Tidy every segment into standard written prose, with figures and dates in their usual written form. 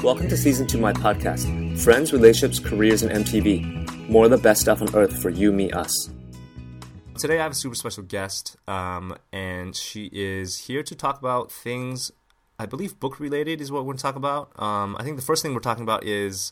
Welcome to Season 2 of my podcast, Friends, Relationships, Careers, and MTV. More of the best stuff on earth for you, me, us. Today I have a super special guest, and she is here to talk about things, I believe book-related is what we're going to talk about. I think the first thing we're talking about is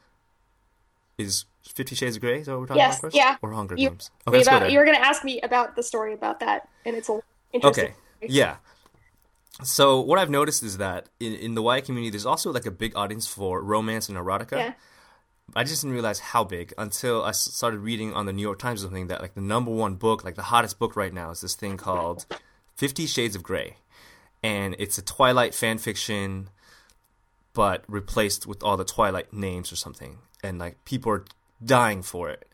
50 Shades of Grey? Is that what we're talking about first? Yeah. Or Hunger Games? Okay, let's go there. You were going to ask me about the story about that, and it's interesting. Okay, yeah. So what I've noticed is that in the YA community, there's also like a big audience for romance and erotica. Yeah. I just didn't realize how big until I started reading on the New York Times or something that like the number one book, like the hottest book right now is this thing called 50 Shades of Grey. And it's a Twilight fan fiction, but replaced with all the Twilight names or something. And like people are dying for it.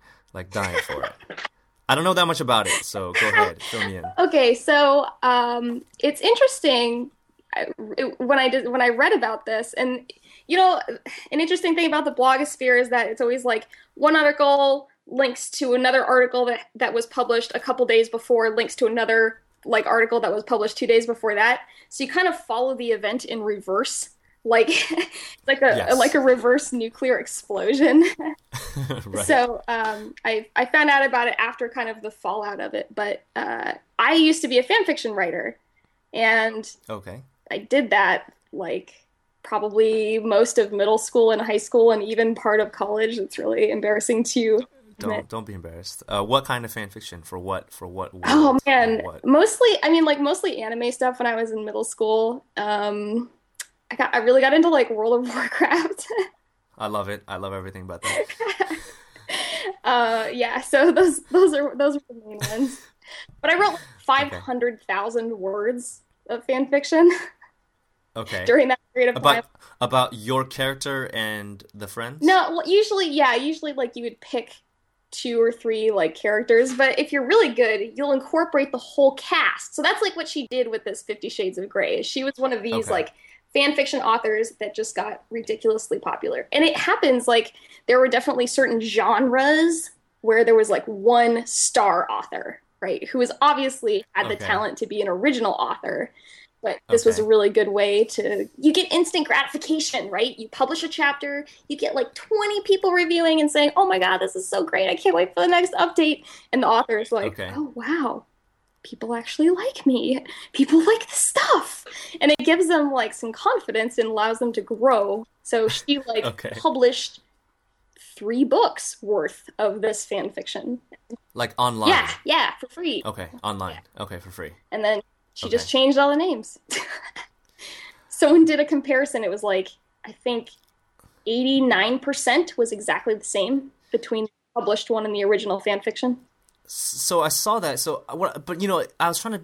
I don't know that much about it, so go ahead, fill me in. Okay, so it's interesting when I read about this, and you know, an interesting thing about the blogosphere is that it's always like one article links to another article that was published a couple days before, links to another like article that was published 2 days before that. So you kind of follow the event in reverse, like like a reverse nuclear explosion. Right. So I found out about it after kind of the fallout of it, but I used to be a fan fiction writer, and I did that like probably most of middle school and high school and even part of college. It's really embarrassing to admit. Don't be embarrassed. What kind of fan fiction? For what? Oh man, mostly anime stuff when I was in middle school. I really got into like World of Warcraft. I love it. I love everything about that. Yeah, so those are the main ones. But I wrote 500,000 words of fan fiction. Okay. During that period of time. About your character and the friends? No, well, usually like you would pick 2 or 3 like characters, but if you're really good, you'll incorporate the whole cast. So that's like what she did with this 50 Shades of Grey. She was one of these like fan fiction authors that just got ridiculously popular. And it happens like there were definitely certain genres where there was like one star author, right? Who was obviously had the talent to be an original author. But this was a really good way you get instant gratification, right? You publish a chapter, you get like 20 people reviewing and saying, oh my God, this is so great. I can't wait for the next update. And the author is like, oh wow, people actually like me. People like this stuff. And it gives them like some confidence and allows them to grow. So she published 3 books worth of this fan fiction. Like online? Yeah, for free. Okay, online. Yeah. Okay, for free. And then she just changed all the names. Someone did a comparison. It was like, I think 89% was exactly the same between the published one and the original fan fiction. So I saw that. But you know,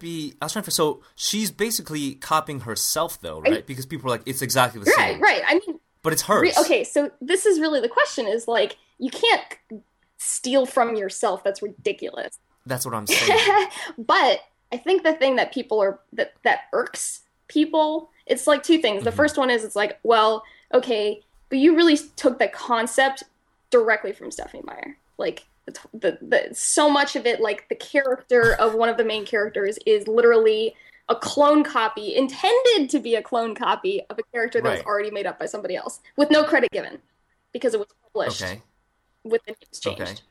so she's basically copying herself though, right? Because people are like, it's exactly the same. Right. I mean, but it's hers. Okay, so this is really the question is like, you can't steal from yourself. That's ridiculous. That's what I'm saying. But I think the thing that people are that irks people, it's like 2 things. The first one is it's like, well, okay, but you really took the concept directly from Stephenie Meyer. Like the so much of it, like the character of one of the main characters is literally a clone copy, intended to be a clone copy of a character that was already made up by somebody else with no credit given because it was published with the names changed. Okay.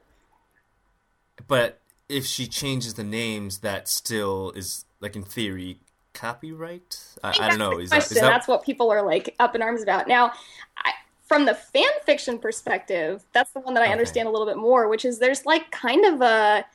But if she changes the names, that still is, like, in theory, copyright? I don't know. That's what people are, like, up in arms about. Now, from the fan fiction perspective, that's the one that I understand a little bit more, which is there's, like, kind of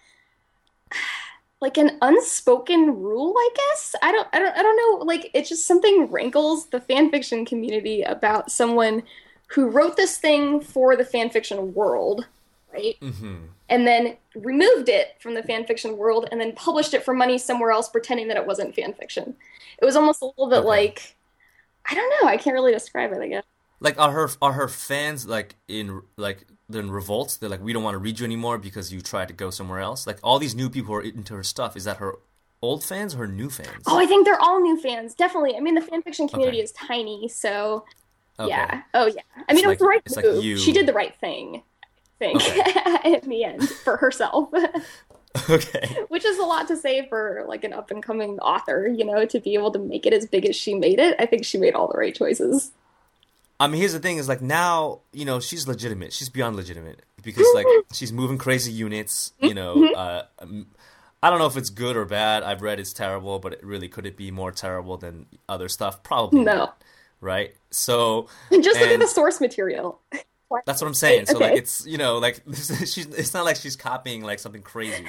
an unspoken rule, I guess? I don't know. Like, it's just something rankles the fan fiction community about someone who wrote this thing for the fan fiction world, right? Mm-hmm. And then removed it from the fan fiction world and then published it for money somewhere else pretending that it wasn't fan fiction. It was almost a little bit like, I don't know, I can't really describe it, I guess. Like, are her fans like in revolt? They're like, we don't want to read you anymore because you tried to go somewhere else? Like, all these new people who are into her stuff, is that her old fans or her new fans? Oh, I think they're all new fans, definitely. I mean, the fan fiction community is tiny, so yeah. Oh, yeah. I mean, it was the right move. Like she did the right thing. In the end for herself. Which is a lot to say for like an up and coming author, you know, to be able to make it as big as she made it. I think she made all the right choices. I mean, here's the thing: is like now, she's legitimate. She's beyond legitimate because like she's moving crazy units. I don't know if it's good or bad. I've read it's terrible, but could it be more terrible than other stuff? Probably no. not, right? So just look at the source material. That's what I'm saying. So okay. like it's like it's not like she's copying like something crazy.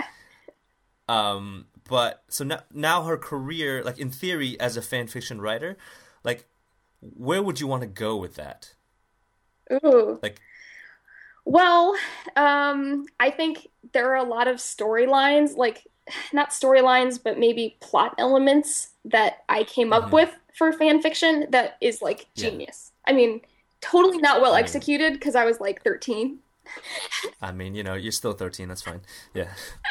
But so now her career, like in theory, as a fan fiction writer, like where would you want to go with that? Ooh. Like, well, I think there are a lot of storylines, like not storylines, but maybe plot elements that I came up with for fan fiction that is like genius. Yeah. I mean, totally not well executed because I was like 13. I mean, you're still 13. That's fine. Yeah.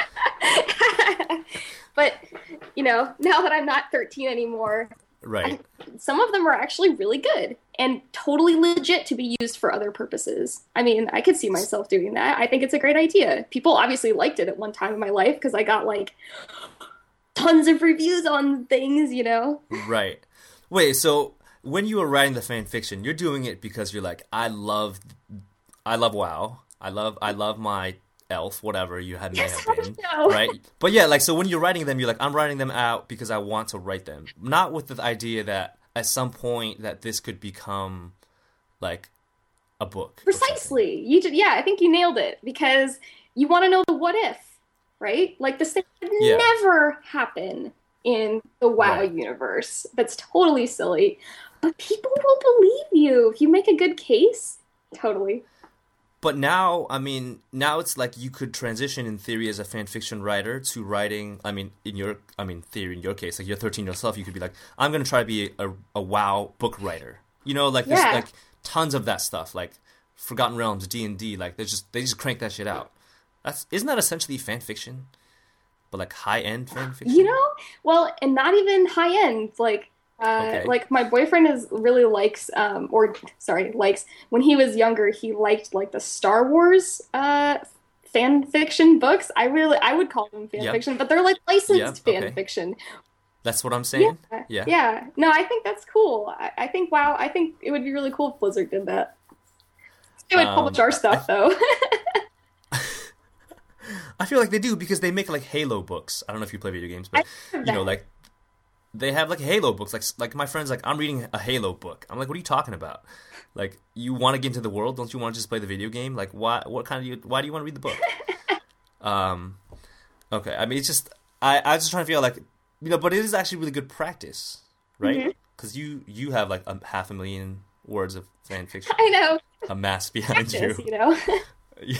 But, now that I'm not 13 anymore, right. Some of them are actually really good and totally legit to be used for other purposes. I mean, I could see myself doing that. I think it's a great idea. People obviously liked it at one time in my life because I got like tons of reviews on things, Right. Wait, so when you were writing the fan fiction, you're doing it because you're like, I love WoW. I love my elf, whatever you may have been, right? But yeah, like, so when you're writing them, you're like, I'm writing them out because I want to write them. Not with the idea that at some point that this could become like a book. Precisely. I think you nailed it because you want to know the what if, right? Like this thing would never happen in the WoW universe. That's totally silly. But people will believe you if you make a good case. Totally. But now, I mean, it's like you could transition in theory as a fan fiction writer to writing. I mean, theory in your case, like you're 13 yourself, you could be like, I'm going to try to be a WoW book writer. There's like tons of that stuff, like Forgotten Realms, D&D. Like they just crank that shit out. Isn't that essentially fan fiction? But like high end fan fiction. Well, and not even high end, like. Like my boyfriend likes when he was younger he liked like the Star Wars fan fiction books. I would call them fan fiction, but they're like licensed fan fiction. That's what I'm saying. Yeah. No, I think that's cool. I think it would be really cool if Blizzard did that. They would publish our stuff though. I feel like they do because they make like Halo books. I don't know if you play video games, but like they have like Halo books. Like my friend's like, I'm reading a Halo book. I'm like, what are you talking about? Like, you want to get into the world? Don't you want to just play the video game? Like, why do you want to read the book? Okay. I mean, it's just I was just trying to feel like but it is actually really good practice, right? Because you have like 500,000 words of fan fiction. I know. Amassed behind practice, you. Yeah.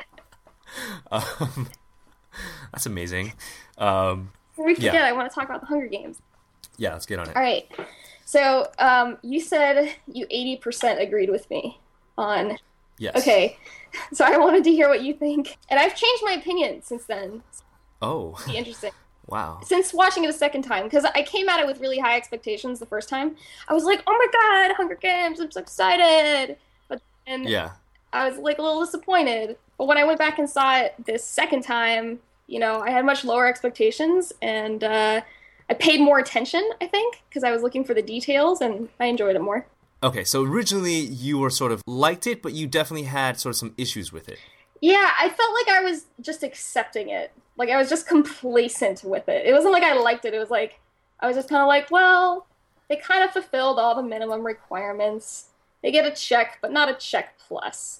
That's amazing. We forget. I want to talk about the Hunger Games. Yeah, let's get on it. All right. So, you said you 80% agreed with me on... Yes. Okay. So I wanted to hear what you think. And I've changed my opinion since then. Oh. It'd be interesting. Wow. Since watching it a second time, because I came at it with really high expectations the first time. I was like, oh my god, Hunger Games, I'm so excited. But then I was like a little disappointed. But when I went back and saw it this second time, I had much lower expectations, and I paid more attention, I think, because I was looking for the details, and I enjoyed it more. Okay, so originally you were sort of liked it, but you definitely had sort of some issues with it. Yeah, I felt like I was just accepting it. Like, I was just complacent with it. It wasn't like I liked it. It was like, I was just kind of like, well, they kind of fulfilled all the minimum requirements. They get a check, but not a check plus,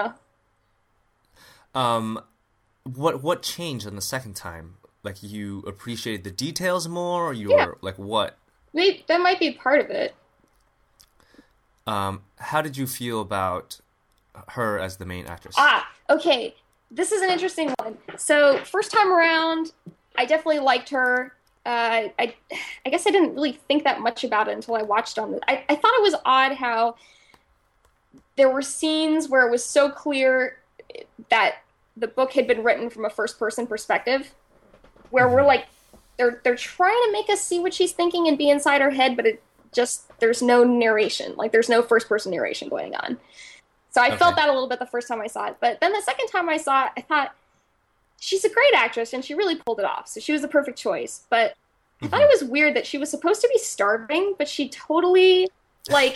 What changed on the second time? Like, you appreciated the details more, or you were, like, what? Maybe, that might be part of it. How did you feel about her as the main actress? Okay. This is an interesting one. So, first time around, I definitely liked her. I guess I didn't really think that much about it until I watched on I thought it was odd how there were scenes where it was so clear that the book had been written from a first-person perspective, where we're like, they're trying to make us see what she's thinking and be inside her head, but there's no narration. Like, there's no first-person narration going on. So I felt that a little bit the first time I saw it. But then the second time I saw it, I thought, she's a great actress, and she really pulled it off. So she was the perfect choice. But I thought it was weird that she was supposed to be starving, but she totally, like,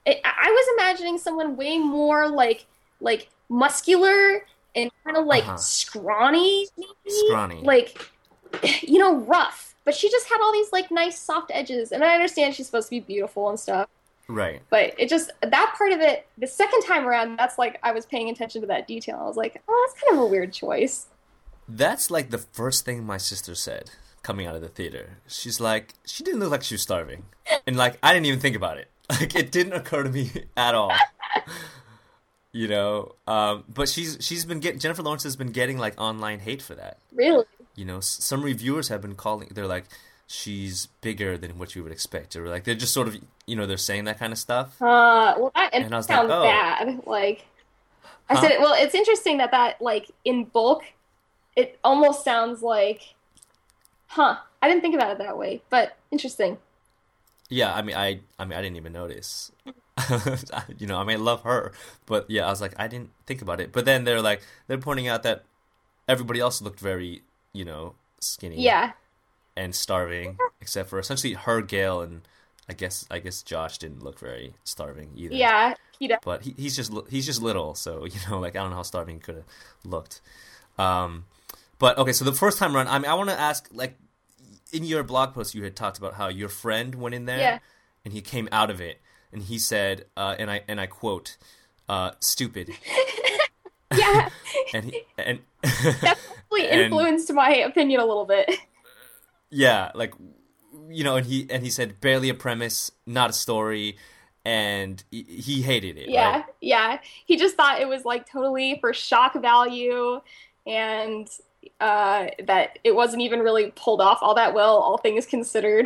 I was imagining someone way more like muscular and kind of like Uh-huh. scrawny, maybe Scrawny. like rough. But she just had all these like nice soft edges, and I understand she's supposed to be beautiful and stuff. Right. But it just that part of it, the second time around, that's like I was paying attention to that detail. I was like, oh, that's kind of a weird choice. That's like the first thing my sister said coming out of the theater. She's like, she didn't look like she was starving. And like, I didn't even think about it. Like, it didn't occur to me at all. You know, but she's been getting, Jennifer Lawrence has been getting like online hate for that. Really? You know, some reviewers have been calling, they're like, she's bigger than what you would expect. Or like, they're just sort of, you know, they're saying that kind of stuff. Well, that and And I was like, sounds oh, bad. Like I huh? said, well, it's interesting that like in bulk, it almost sounds like, huh? I didn't think about it that way, but interesting. Yeah, I didn't even notice. You know, I mean, I love her, but yeah, I was like, I didn't think about it. But then they're pointing out that everybody else looked very, you know, skinny Yeah, and starving, except for essentially her, Gail, and I guess Josh didn't look very starving either. yeah, he does. But he's just little, so you know, like I don't know how starving he could have looked. Um, but okay, so the first time around, I mean, I want to ask, like, in your blog post, you had talked about how your friend went in there Yeah, and he came out of it and he said, and I quote, "Stupid," yeah. and he and That probably and influenced my opinion a little bit. yeah, like, you know, and he said, barely a premise, not a story, and he hated it, right? Yeah, yeah. He just thought it was like totally for shock value, and that it wasn't even really pulled off all that well, all things considered.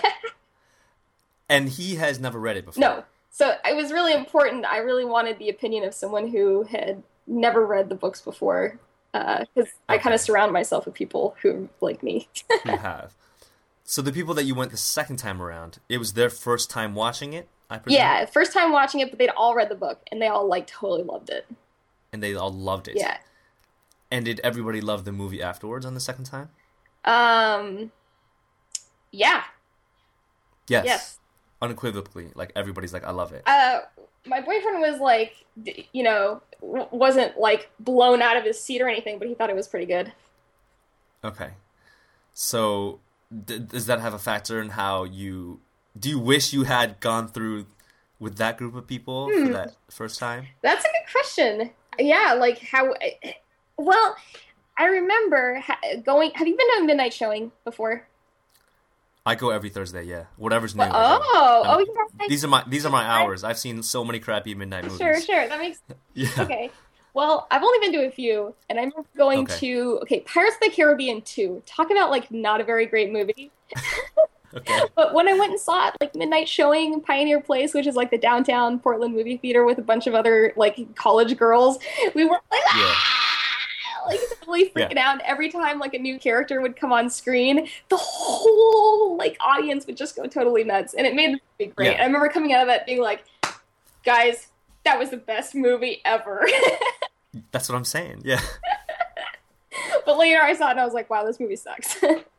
And he has never read it before. No. So it was really important. I really wanted the opinion of someone who had never read the books before, because I kind of Okay, surround myself with people who like me. who have. So the people that you went the second time around, it was their first time watching it, I presume, Yeah, first time watching it, but they'd all read the book and they all like totally loved it. and they all loved it. Yeah. And did everybody love the movie afterwards on the second time? Um, yeah, Yes, yes. unequivocally. Like everybody's like, I love it. Uh, my boyfriend was like, wasn't like blown out of his seat or anything, but he thought it was pretty good. Okay. So does that have a factor in how do you wish you had gone through with that group of people for Hmm, that first time? that's a good question. Yeah, like how, well, I remember going, have you been to a midnight showing before? I go every Thursday, yeah. Whatever's new, Well, I go. oh, yeah, These are my I, hours. I've seen so many crappy midnight sure, movies. sure, that makes, Yeah. okay. Well, I've only been to a few, and I remember going Okay. to, okay, Pirates of the Caribbean 2. Talk about, like, not a very great movie. Okay. But when I went and saw it, like midnight showing in Pioneer Place, which is like the downtown Portland movie theater with a bunch of other like college girls, we were like, Yeah. ah! Like totally Yeah. freaking out. And every time like a new character would come on screen, the whole like audience would just go totally nuts, and it made the movie great. Yeah. I remember coming out of that being like, guys, that was the best movie ever. That's what I'm saying. Yeah. But later I saw it and I was like, wow, this movie sucks.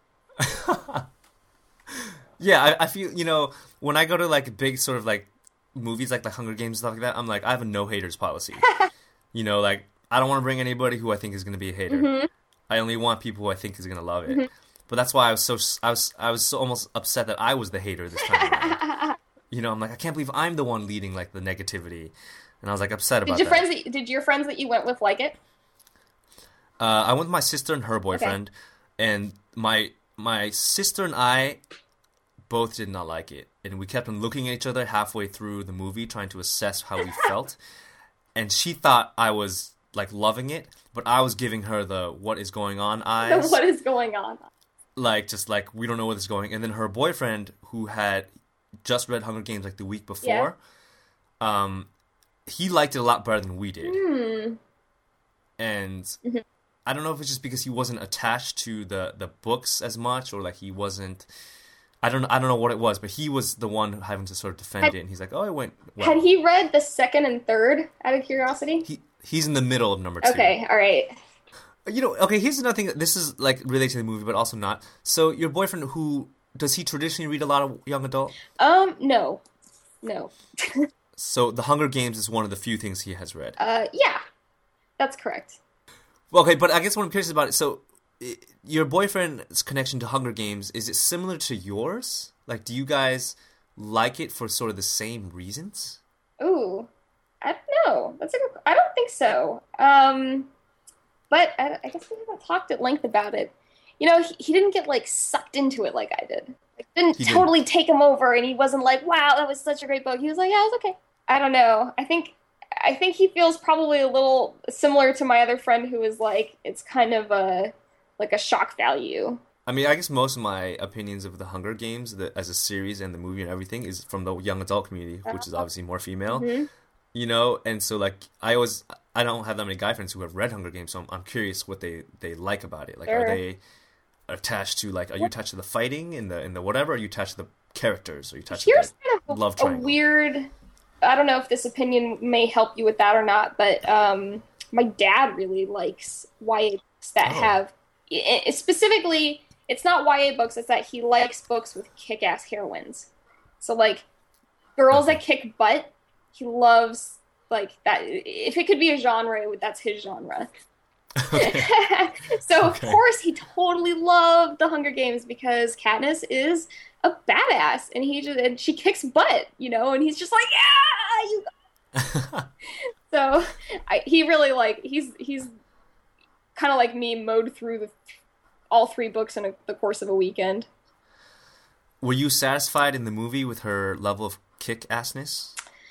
Yeah, I feel, you know, when I go to like big sort of like movies like the Hunger Games and stuff like that, I'm like, I have a no haters policy. You know, like I don't want to bring anybody who I think is going to be a hater. Hmm. I only want people who I think is going to love it. But that's why I was so almost upset that I was the hater this time around. You know, I'm like, I can't believe I'm the one leading like the negativity, and I was like upset about that. Did your friends that you went with like it? I went with my sister and her Okay. boyfriend, and my sister and I both did not like it, and we kept on looking at each other halfway through the movie, trying to assess how we felt. And she thought I was like loving it, but I was giving her the "what is going on" eyes, What is going on? like just like we don't know where this is going. And then her boyfriend, who had just read Hunger Games like the week Yeah. before, he liked it a lot better than we did, Hmm. and Mhm. I don't know if it's just because he wasn't attached to the books as much, or like he wasn't. I don't know what it was, but he was the one having to sort of defend Had, it, and he's like, "Oh, it went had well." he read the second and third out of curiosity? He's in the middle of number 2. Okay, all right. You know, okay. Here's another thing. This is like related to the movie, but also not. So your boyfriend, who does he traditionally read a lot of young adult? No, no. So The Hunger Games is one of the few things he has read. Yeah, that's correct. Well, okay, but I guess what I'm curious about it, so your boyfriend's connection to Hunger Games, is it similar to yours? Like, do you guys like it for sort of the same reasons? Ooh, I don't know. I don't think so. But I guess we haven't talked at length about it. You know, he didn't get like sucked into it like I did. Like, didn't totally take him over, and he wasn't like, "Wow, that was such a great book." He was like, "Yeah, it was okay." I don't know. I think he feels probably a little similar to my other friend who was like, it's kind of a shock value. I mean, I guess most of my opinions of The Hunger Games as a series and the movie and everything is from the young adult community, which is obviously more female. Mm-hmm. You know, and so like I don't have that many guy friends who have read Hunger Games, so I'm curious what they like about it. Like, sure. Are they attached to are you attached to the fighting in the whatever? Are you attached to the characters? Are you attached to the love triangle? A weird. I don't know if this opinion may help you with that or not, but my dad really likes YA books that have specifically. It's not YA books. It's that he likes books with kick-ass heroines. So like girls that kick butt. He loves like that. If it could be a genre, that's his genre. Okay. So of course he totally loved The Hunger Games because Katniss is a badass and she kicks butt, you know, and he's just like, yeah, So he really he's kind of like me, mowed through all 3 books in the course of a weekend. Were you satisfied in the movie with her level of kick-assness?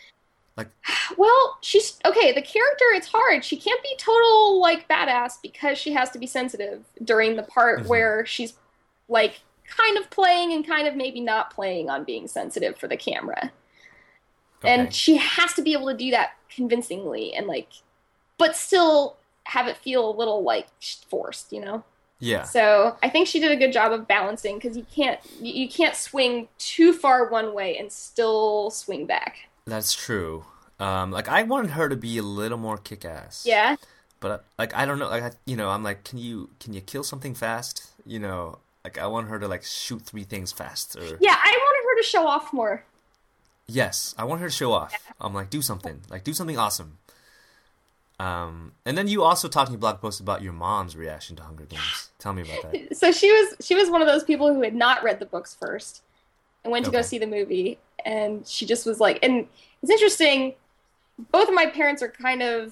Well, she's okay. The character, it's hard. She can't be total like badass because she has to be sensitive during the part where she's like kind of playing and kind of maybe not playing on being sensitive for the camera. Okay. And she has to be able to do that convincingly and like, but still have it feel a little like forced, you know? Yeah. So I think she did a good job of balancing because you can't swing too far one way and still swing back. That's true. Like I wanted her to be a little more kick-ass. Yeah. But like I don't know, like I'm like, can you kill something fast? You know, like I want her to like shoot 3 things fast. Or yeah, I wanted her to show off more. Yes, I want her to show off. Yeah. I'm like, do something awesome. And then you also talked in your blog post about your mom's reaction to Hunger Games. Tell me about that. So she was one of those people who had not read the books first and went to go see the movie, and she just was like, and it's interesting. Both of my parents are kind of,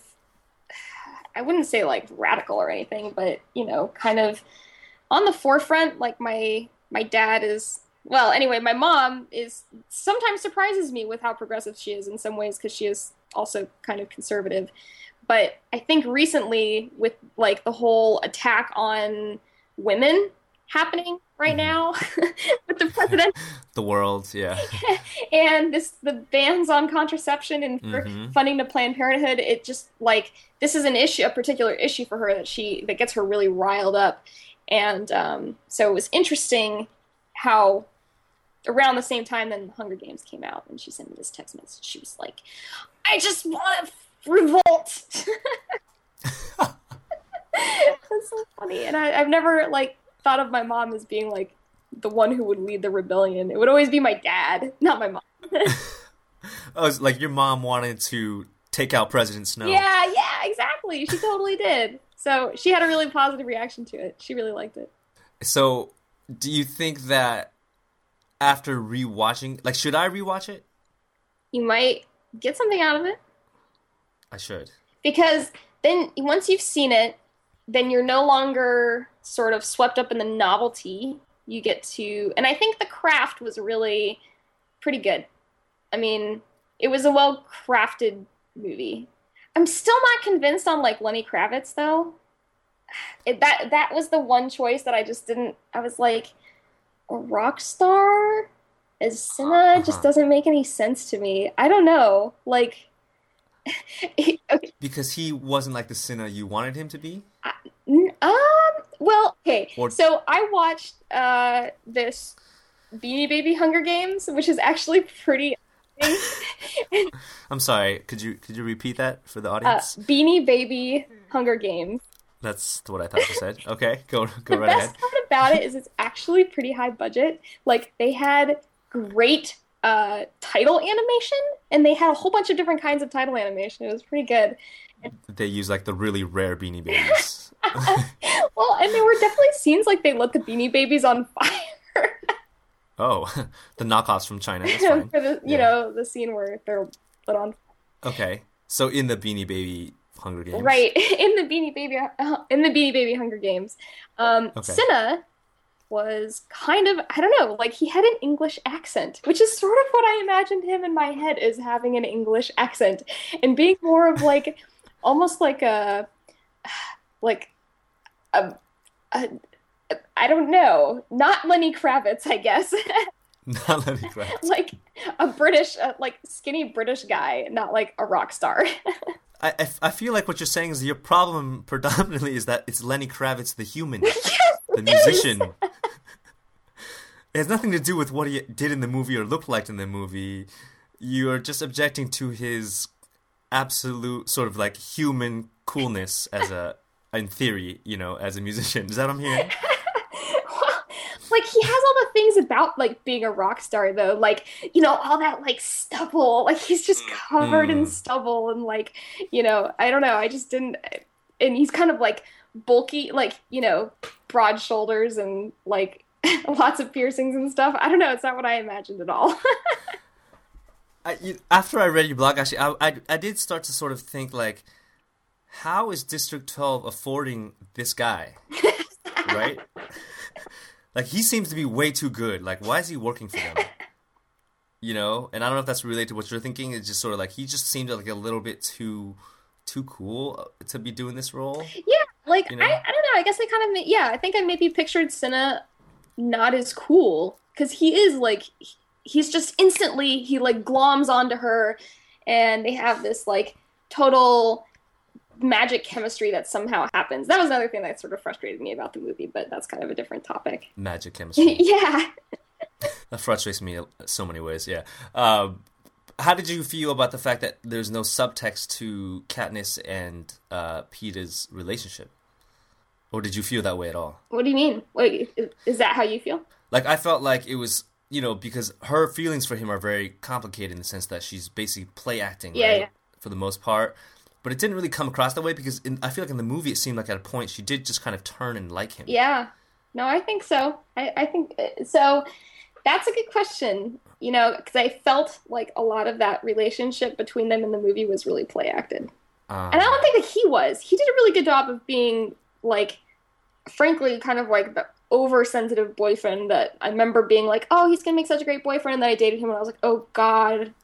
I wouldn't say like radical or anything, but you know, kind of on the forefront. Like my dad is. Well, anyway, my mom is sometimes surprises me with how progressive she is in some ways because she is also kind of conservative. But I think recently with like the whole attack on women happening right now with the president, the world, yeah, and the bans on contraception and for funding to Planned Parenthood, it just like this is a particular issue for her that gets her really riled up, and so it was interesting how around the same time then Hunger Games came out, and she sent me this text message. She was like, "I just want to revolt." That's so funny, and I've never like thought of my mom as being like the one who would lead the rebellion. It would always be my dad, not my mom. Oh, it's like your mom wanted to take out President Snow. Yeah, exactly. She totally did. So she had a really positive reaction to it. She really liked it. So do you think that after rewatching, like, should I rewatch it? You might get something out of it. I should. Because then once you've seen it, then you're no longer sort of swept up in the novelty. You get to, and I think the craft was really pretty good. I mean, it was a well-crafted movie. I'm still not convinced on like Lenny Kravitz though. That was the one choice that I just didn't. I was like, a rock star as Cinna just doesn't make any sense to me. I don't know, like. Okay. Because he wasn't like the Cinna you wanted him to be? Well, okay. So I watched this Beanie Baby Hunger Games, which is actually pretty. I'm sorry. Could you repeat that for the audience? Beanie Baby Hunger Games. That's what I thought you said. Okay, go right ahead. The best part about it is it's actually pretty high budget. Like, they had great title animation, and they had a whole bunch of different kinds of title animation. It was pretty good. They use like the really rare Beanie Babies. Well, and there were definitely scenes like they lit the Beanie Babies on fire. Oh, the knockoffs from China. That's fine. For the the scene where they're lit on. Okay, so in the Beanie Baby Hunger Games, Right, in the Beanie Baby Hunger Games, Okay. Cinna was kind of, I don't know, like he had an English accent, which is sort of what I imagined him in my head as having an English accent and being more of like almost like like a, a I don't know, not Lenny Kravitz, I guess. Not Lenny Kravitz. Like a British, like skinny British guy, not like a rock star. I feel like what you're saying is your problem predominantly is that it's Lenny Kravitz, the human, Yes, the it is. musician. It has nothing to do with what he did in the movie or looked like in the movie. You are just objecting to his absolute sort of like human coolness in theory, as a musician. Is that what I'm hearing? Well, like he has all the things about like being a rock star though, like all that like stubble, like he's just covered in Mm. stubble and like I don't know, I just didn't, and he's kind of like bulky, like broad shoulders and like lots of piercings and stuff. I don't know, it's not what I imagined at all. After I read your blog, actually, I did start to sort of think like, how is District 12 affording this guy, right? Like he seems to be way too good. Like why is he working for them? And I don't know if that's related to what you're thinking. It's just sort of like he just seemed like a little bit too cool to be doing this role. Yeah, like You know? I don't know, I guess I kind of, yeah, I think I maybe pictured Cinna not as cool because he is like he's just instantly he like gloms onto her and they have this like total magic chemistry that somehow happens. That was another thing that sort of frustrated me about the movie, but that's kind of a different topic. Magic chemistry. Yeah. That frustrates me in so many ways. Yeah. How did you feel about the fact that there's no subtext to Katniss and Peeta's relationship? Or did you feel that way at all? What do you mean? Wait, is that how you feel? Like, I felt like it was, because her feelings for him are very complicated in the sense that she's basically play acting, Yeah, right? yeah. For the most part. But it didn't really come across that way because I feel like in the movie it seemed like at a point she did just kind of turn and like him. Yeah. No, I think so. I think so. That's a good question, because I felt like a lot of that relationship between them in the movie was really play acted. And I don't think that he was. He did a really good job of being, like, frankly, kind of like the oversensitive boyfriend that I remember being like, oh, he's going to make such a great boyfriend. And then I dated him and I was like, oh, God.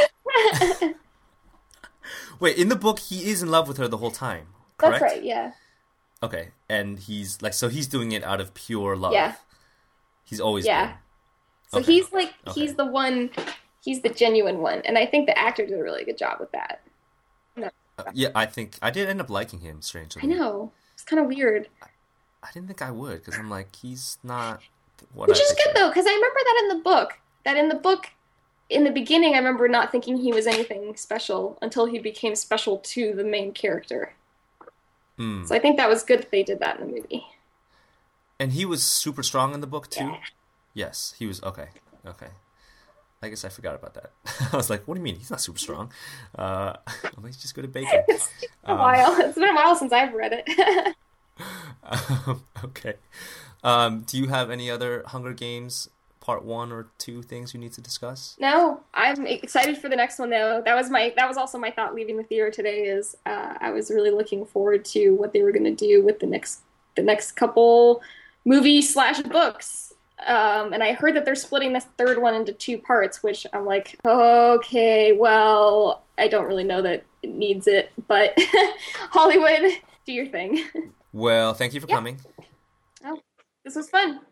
Wait, in the book he is in love with her the whole time, That's correct? right, yeah. Okay, and he's like, so he's doing it out of pure love. Yeah. He's always Yeah. been. So Okay. he's like, Okay. he's the one, he's the genuine one. And I think the actor did a really good job with that. No, Yeah, I think I did end up liking him, strangely. I know. It's kind of weird. I didn't think I would because I'm like, he's not what Which I is good pictured. though, because I remember that in the book. In the beginning, I remember not thinking he was anything special until he became special to the main character. Mm. So I think that was good that they did that in the movie. And he was super strong in the book too? Yeah. Yes, he was. Okay. I guess I forgot about that. I was like, what do you mean? He's not super strong. Well, he's just good at baking. It's been a while. It's been a while since I've read it. Okay. Do you have any other Hunger Games part 1 or 2 things you need to discuss? No, I'm excited for the next one though. That was also my thought leaving the theater today. Is I was really looking forward to what they were going to do with the next couple movie/books. And I heard that they're splitting this third one into 2 parts, which I'm like, okay, well, I don't really know that it needs it, but Hollywood, do your thing. Well, thank you for Yeah. coming. Oh, this was fun.